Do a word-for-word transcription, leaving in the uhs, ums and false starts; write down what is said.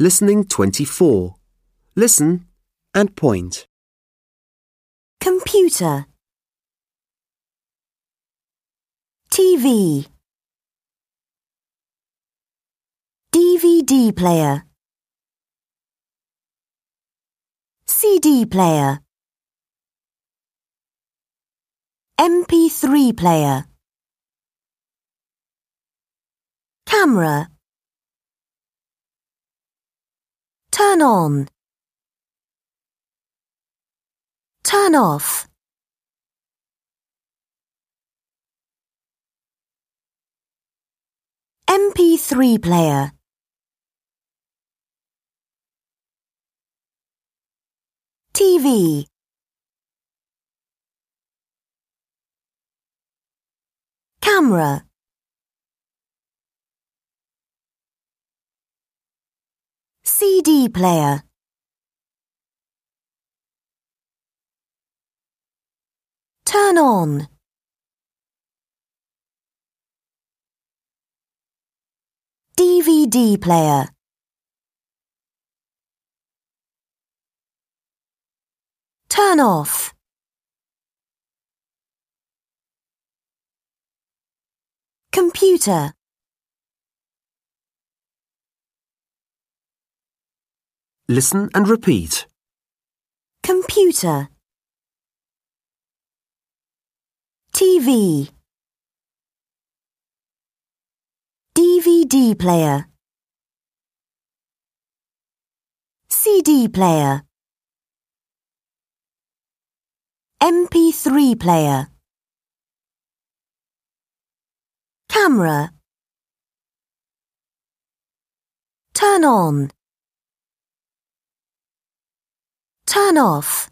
Listening twenty-four. Listen and point. Computer. T V. D V D player. C D player. M P three player. Camera. Turn on. Turn off. M P three player. T V. Camera. C D player. Turn on. D V D player. Turn off. Computer. Listen and repeat. Computer. T V. D V D player. C D player. M P three player. Camera. Turn on. Turn off.